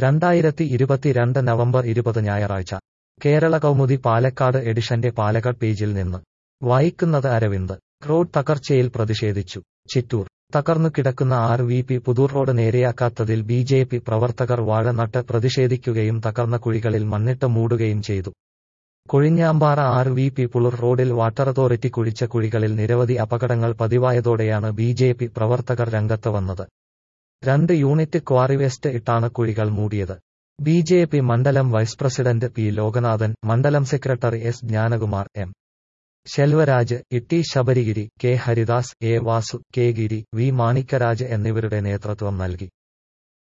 2022 November 20 ഞായറാഴ്ച കേരള കൗമുദി പാലക്കാട് എഡിഷന്റെ പാലക്കാട് പേജിൽ നിന്ന് വായിക്കുന്നത് അരവിന്ദ്. റോഡ് തകർച്ചയിൽ പ്രതിഷേധിച്ചു ചിറ്റൂർ. തകർന്നു കിടക്കുന്ന RVP പുതൂർ റോഡ് നേരെയാക്കാത്തതിൽ BJP പ്രവർത്തകർ വാഴ നട്ട് പ്രതിഷേധിക്കുകയും തകർന്ന കുഴികളിൽ മണ്ണിട്ട് മൂടുകയും ചെയ്തു. കൊഴിഞ്ഞാമ്പാറ RVP പുളൂർ റോഡിൽ വാട്ടർ അതോറിറ്റി കുഴിച്ച കുഴികളിൽ നിരവധി അപകടങ്ങൾ പതിവായതോടെയാണ് BJP പ്രവർത്തകർ രംഗത്ത് വന്നത്. 2 യൂണിറ്റ് ക്വാറി വേസ്റ്റ് ഇട്ടാണ് കുഴികൾ മൂടിയത്. BJP മണ്ഡലം വൈസ് പ്രസിഡന്റ് P. ലോകനാഥൻ, മണ്ഡലം secretary S. Gnanakumar, M. Selvaraj, Itti Sabarigiri, K. Haridas, A. Vasu, K. Giri, V. Manikkaraj എന്നിവരുടെ നേതൃത്വം നൽകി.